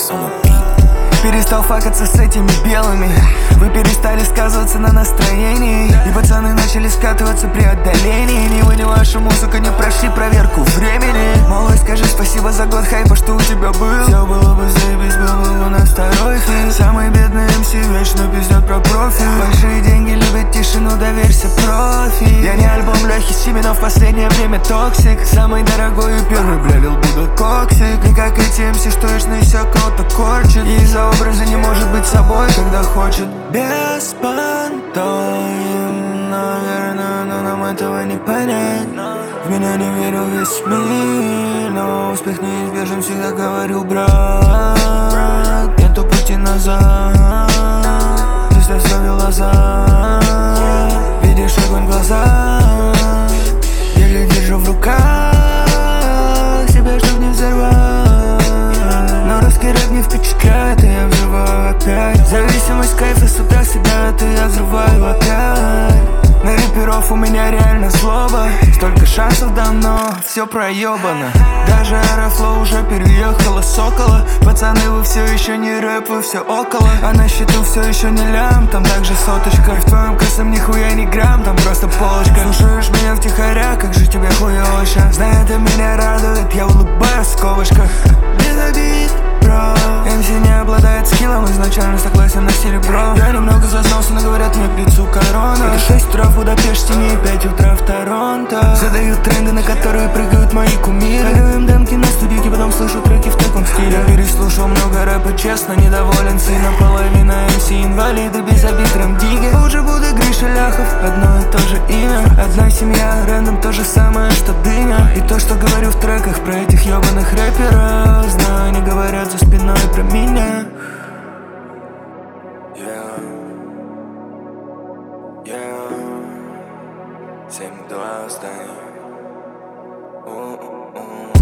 on a beat. Перестал факаться с этими белыми. Вы перестали сказываться на настроении, и пацаны начали скатываться при отдалении. Ни вы, ни ваша музыка не прошли проверку времени. Малой, скажи спасибо за год хайпа, что у тебя был. Все было бы заебись, был бы у нас второй фит. Самые бедные МС вечно пиздят про профи. Большие деньги любят тишину, доверься профи. Я не альбом Лехи Симена, в последнее время токсик. Самый дорогой и первый, бля, лил был коксик. Не как эти МС, что вечно и все кого-то корчит. И из-за образа не может быть собой, когда хочет. Беспонтоен, наверное, но нам этого не понять. В меня не верил весь мир, но успех неизбежен, всегда говорил, брат. Нету пути назад, если все велоза. Видишь огонь в глазах, я лишь держу в руках себя, чтоб не взорвать. Но русский рэп не впечатляет, и я взрываю опять. Зависимость кайфа с утра себя, это я взрываю опять. На рэперов у меня реально злоба. Столько шансов давно, все проебано. Даже Аэрофлоу уже переехала с Сокола. Пацаны, вы все еще не рэп, вы все около. А на счету все еще не лям, там также соточка. И в твоем косом нихуя не грамм, там просто полочка. Слушаешь меня втихаря, как же тебе хуёво щас. Знаю, это меня радует, я улыбаюсь в скобочках. Без обид, бро. МС не обладает скиллом, изначально согласен на серебро. Я немного зазнался, но говорят мне к лицу корона. Это 6 утра в Будапеште, не 5 утра в Торонто. Задают тренды, на которые прыгают мои кумиры. Дарю им демки на студийке, потом слышу треки в таком стиле. Я переслушал много рэпа, честно, недоволен сыном. Половина МС инвалиды, без обид, рэм-диги. Лучше буду Гриша Ляхов, одно и то же имя. Одна семья, рэндом то же самое, что дыня. И то, что говорю в треках про этих ёбаных рэперов, знаю, они говорят за спиной про меня. Yeah, 7-2 остань.